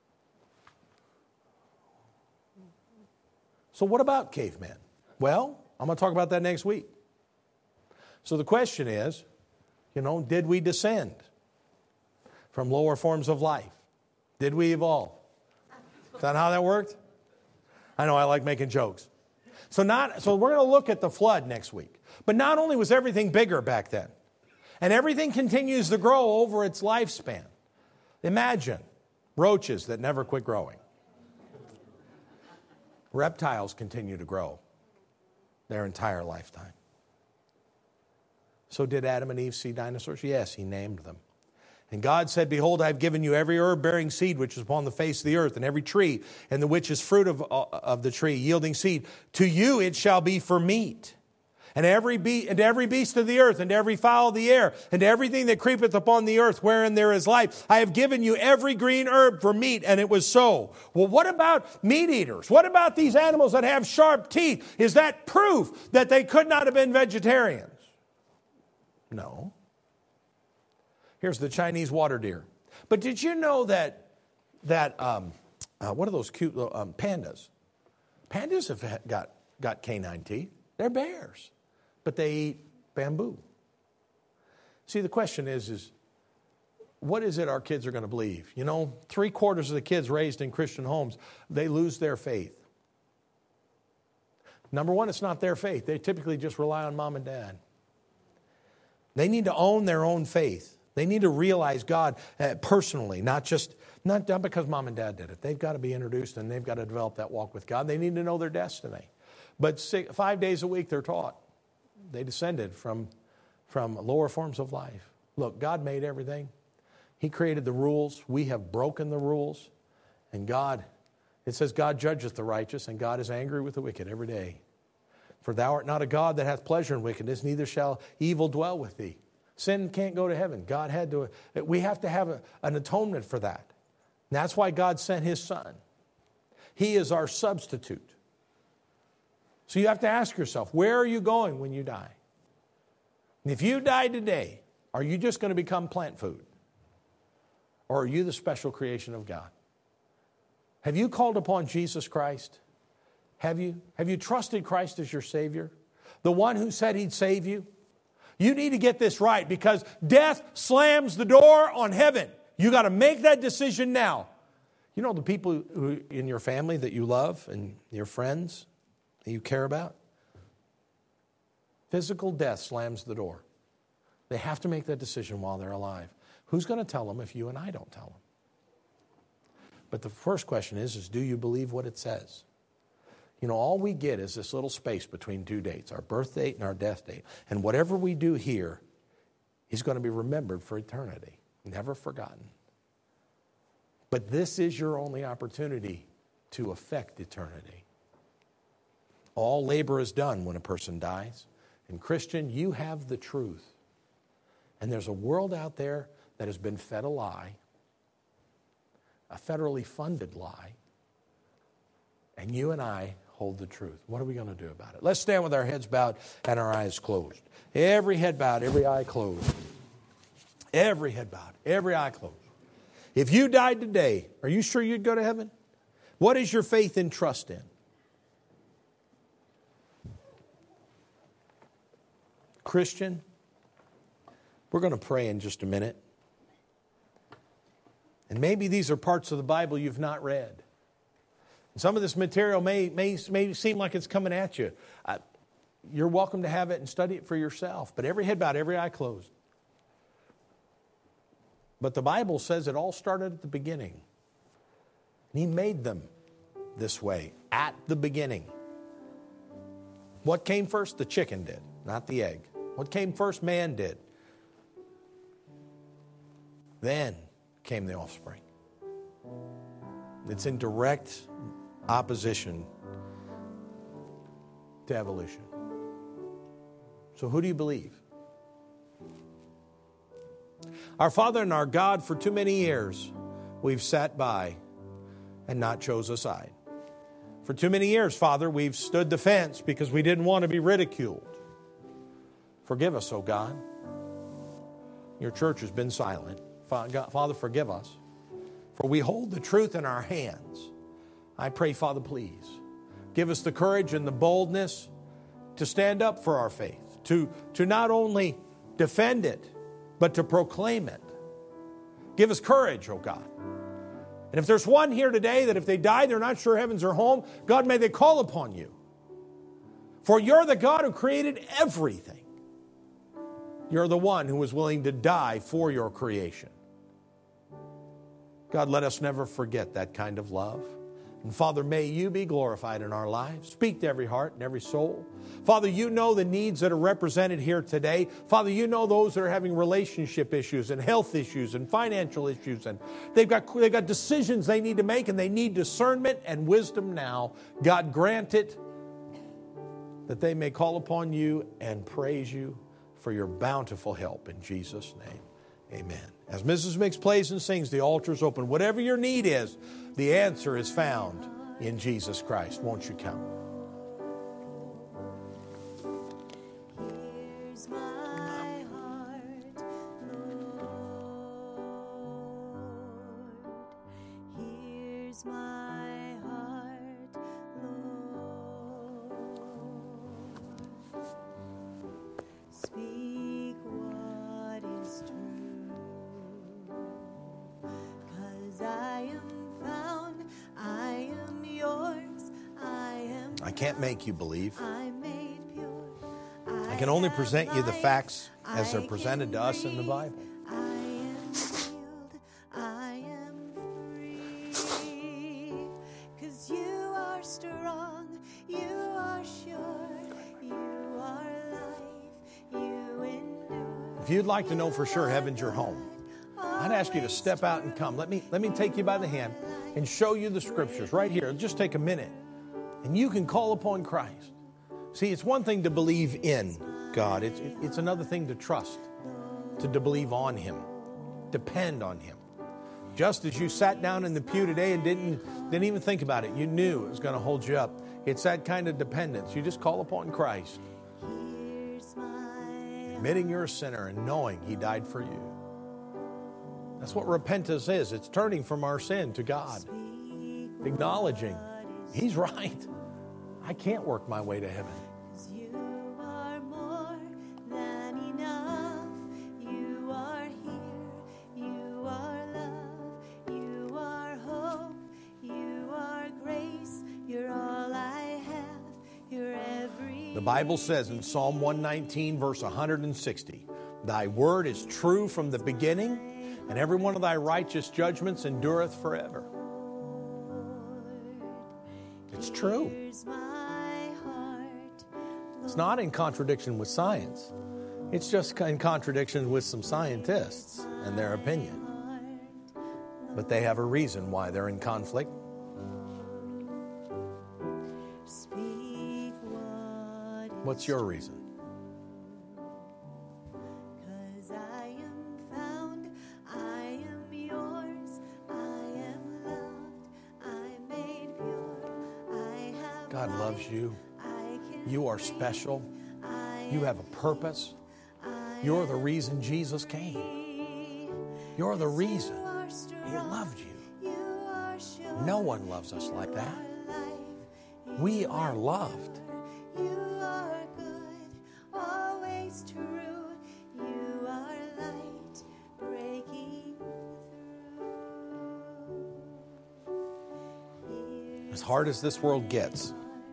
so what about cavemen? Well, I'm going to talk about that next week. So the question is, did we descend from lower forms of life? Did we evolve? Is that how that worked? I know I like making jokes. So we're going to look at the flood next week. But not only was everything bigger back then, and everything continues to grow over its lifespan. Imagine roaches that never quit growing. Reptiles continue to grow their entire lifetime. So did Adam and Eve see dinosaurs? Yes, He named them. And God said, behold, I have given you every herb bearing seed which is upon the face of the earth, and every tree, and the which is fruit of the tree, yielding seed. To you it shall be for meat. And every beast of the earth, and every fowl of the air, and everything that creepeth upon the earth, wherein there is life, I have given you every green herb for meat, and it was so. Well, what about meat eaters? What about these animals that have sharp teeth? Is that proof that they could not have been vegetarians? No. Here's the Chinese water deer. But did you know that what are those cute pandas? Pandas have got canine teeth. They're bears. But they eat bamboo. See, the question is what is it our kids are going to believe? 3/4 of the kids raised in Christian homes, they lose their faith. Number one, it's not their faith. They typically just rely on mom and dad. They need to own their own faith. They need to realize God personally, not because mom and dad did it. They've got to be introduced and they've got to develop that walk with God. They need to know their destiny. But 5 days a week they're taught. They descended from lower forms of life. Look, God made everything. He created the rules. We have broken the rules. And it says God judgeth the righteous, and God is angry with the wicked every day. For thou art not a God that hath pleasure in wickedness, neither shall evil dwell with thee. Sin can't go to heaven. We have to have an atonement for that. And that's why God sent His Son. He is our substitute. So you have to ask yourself, where are you going when you die? And if you die today, are you just going to become plant food? Or are you the special creation of God? Have you called upon Jesus Christ? Have you? Have you trusted Christ as your Savior? The one who said He'd save you? You need to get this right, because death slams the door on heaven. You got to make that decision now. The people who in your family that you love and your friends that you care about, physical death slams the door. They have to make that decision while they're alive. Who's going to tell them if you and I don't tell them? But the first question is do you believe what it says? All we get is this little space between two dates, our birth date and our death date. And whatever we do here is going to be remembered for eternity, never forgotten. But this is your only opportunity to affect eternity. All labor is done when a person dies. And Christian, you have the truth. And there's a world out there that has been fed a lie, a federally funded lie, and you and I hold the truth. What are we going to do about it? Let's stand with our heads bowed and our eyes closed. Every head bowed, every eye closed. Every head bowed, every eye closed. If you died today, are you sure you'd go to heaven? What is your faith and trust in? Christian, we're going to pray in just a minute. And maybe these are parts of the Bible you've not read. Some of this material may seem like it's coming at you. You're welcome to have it and study it for yourself. But every head bowed, every eye closed. But the Bible says it all started at the beginning. And He made them this way, at the beginning. What came first? The chicken did, not the egg. What came first? Man did. Then came the offspring. It's in direct opposition to evolution. So who do you believe? Our Father and our God, for too many years, we've sat by and not chose a side. For too many years, Father, we've stood the fence because we didn't want to be ridiculed. Forgive us, oh God. Your church has been silent. Father, forgive us. For we hold the truth in our hands. I pray, Father, please, give us the courage and the boldness to stand up for our faith, to not only defend it, but to proclaim it. Give us courage, oh God. And if there's one here today that if they die, they're not sure heaven's their home, God, may they call upon you. For you're the God who created everything. You're the one who was willing to die for your creation. God, let us never forget that kind of love. And Father, may you be glorified in our lives. Speak to every heart and every soul. Father, you know the needs that are represented here today. Father, you know those that are having relationship issues and health issues and financial issues. And they've got decisions they need to make, and they need discernment and wisdom now. God, grant it that they may call upon you and praise you for your bountiful help in Jesus' name. Amen. As Mrs. Mix plays and sings, the altar's open. Whatever your need is, the answer is found in Jesus Christ. Won't you come? Here's my heart, Lord. Here's my heart, Lord. Speak what is true, 'cause I am found, I am yours, I can't make you believe. I'm made pure. I can only present you the facts as they're presented to us in the Bible. I am healed, I am free, 'cause you are strong, you are sure, you are life, you endure. If you'd like to know for sure heaven's your home, I'd ask you to step out and come. Let me take you by the hand and show you the scriptures right here. Just take a minute, and you can call upon Christ. See, it's one thing to believe in God. It's another thing to trust, to believe on Him, depend on Him. Just as you sat down in the pew today and didn't even think about it, you knew it was going to hold you up. It's that kind of dependence. You just call upon Christ, admitting you're a sinner and knowing He died for you. That's what repentance is. It's turning from our sin to God, acknowledging He's right. I can't work my way to heaven. You are more than enough. You are here. You are love. You are hope. You are grace. You're all I have. You're every. The Bible says in Psalm 119, verse 160, Thy word is true from the beginning, and every one of Thy righteous judgments endureth forever. It's true. It's not in contradiction with science. It's just in contradiction with some scientists and their opinion. But they have a reason why they're in conflict. What's your reason? 'Cause I am found, I am yours, I am loved, I'm made pure, I have God loves you. I can You are special. You have a purpose. You're the reason Jesus came. You're the reason He loved you. No one loves us like that. We are loved. You are good, always true. You are light breaking through. As hard as this world gets,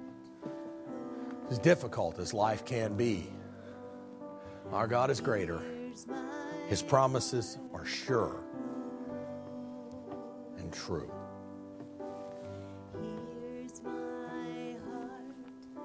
as difficult as life can be, our God is greater. His promises are sure and true. Here's my heart.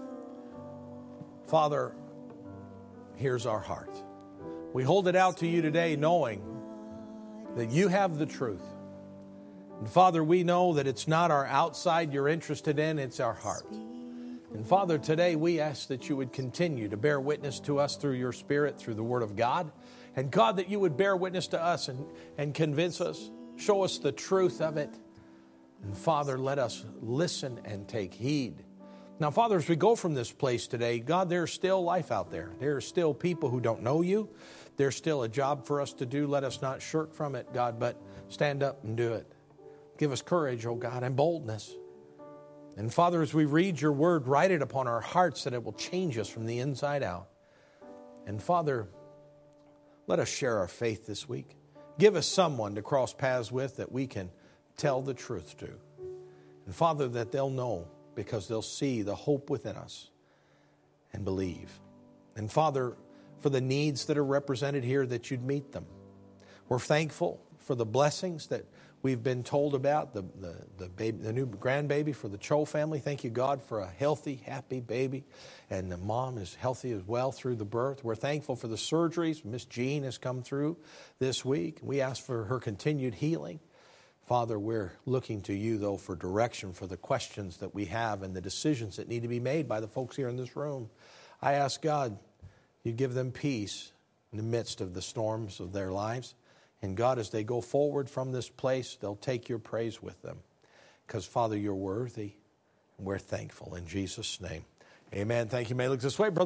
Father, here's our heart. We hold it out to you today knowing that you have the truth. And Father, we know that it's not our outside you're interested in, it's our heart. And Father, today we ask that you would continue to bear witness to us through your Spirit, through the Word of God. And God, that you would bear witness to us and convince us, show us the truth of it. And Father, let us listen and take heed. Now, Father, as we go from this place today, God, there's still life out there. There are still people who don't know you. There's still a job for us to do. Let us not shirk from it, God, but stand up and do it. Give us courage, oh God, and boldness. And Father, as we read your word, write it upon our hearts that it will change us from the inside out. And Father, let us share our faith this week. Give us someone to cross paths with that we can tell the truth to. And Father, that they'll know because they'll see the hope within us and believe. And Father, for the needs that are represented here, that you'd meet them. We're thankful for the blessings that we've been told about, the new grandbaby for the Cho family. Thank you, God, for a healthy, happy baby. And the mom is healthy as well through the birth. We're thankful for the surgeries. Miss Jean has come through this week. We ask for her continued healing. Father, we're looking to you, though, for direction for the questions that we have and the decisions that need to be made by the folks here in this room. I ask, God, you give them peace in the midst of the storms of their lives. And God, as they go forward from this place, they'll take your praise with them. Because, Father, you're worthy, and we're thankful. In Jesus' name, amen. Thank you. May I look this way, brother.